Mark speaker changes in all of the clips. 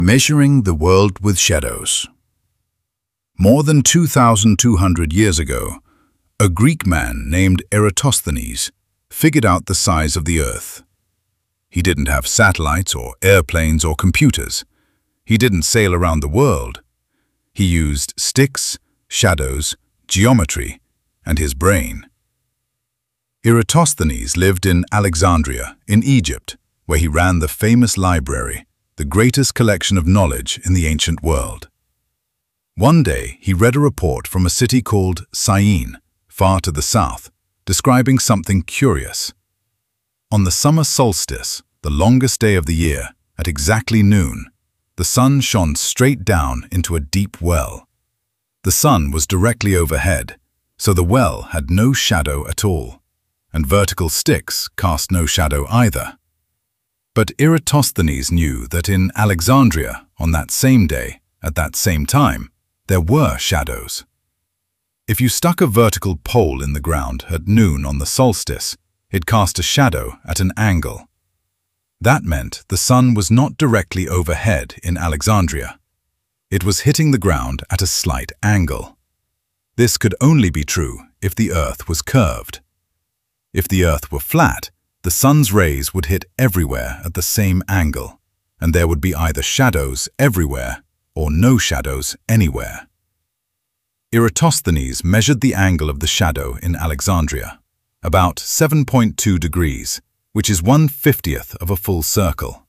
Speaker 1: Measuring the world with shadows. More than 2,200 years ago, a Greek man named Eratosthenes figured out the size of the Earth. He didn't have satellites or airplanes or computers. He didn't sail around the world. He used sticks, shadows, geometry, and his brain. Eratosthenes lived in Alexandria, in Egypt, where he ran the famous library, the greatest collection of knowledge in the ancient world. One day, he read a report from a city called Syene, far to the south, describing something curious. On the summer solstice, the longest day of the year, at exactly noon, the sun shone straight down into a deep well. The sun was directly overhead, so the well had no shadow at all, and vertical sticks cast no shadow either. But Eratosthenes knew that in Alexandria, on that same day, at that same time, there were shadows. If you stuck a vertical pole in the ground at noon on the solstice, it cast a shadow at an angle. That meant the sun was not directly overhead in Alexandria. It was hitting the ground at a slight angle. This could only be true if the Earth was curved. If the Earth were flat, the sun's rays would hit everywhere at the same angle, and there would be either shadows everywhere or no shadows anywhere. Eratosthenes measured the angle of the shadow in Alexandria, about 7.2 degrees, which is 1/50th of a full circle.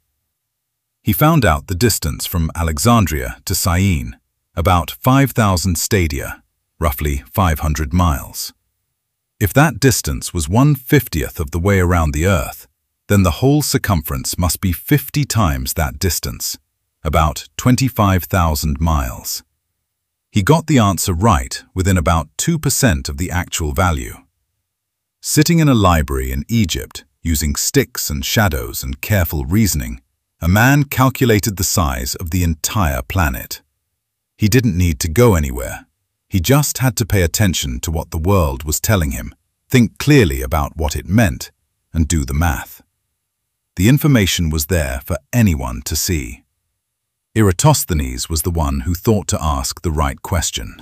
Speaker 1: He found out the distance from Alexandria to Syene, about 5,000 stadia, roughly 500 miles. If that distance was 1/50th of the way around the Earth, then the whole circumference must be 50 times that distance, about 25,000 miles. He got the answer right within about 2% of the actual value. Sitting in a library in Egypt, using sticks and shadows and careful reasoning, a man calculated the size of the entire planet. He didn't need to go anywhere. He just had to pay attention to what the world was telling him, think clearly about what it meant, and do the math. The information was there for anyone to see. Eratosthenes was the one who thought to ask the right question.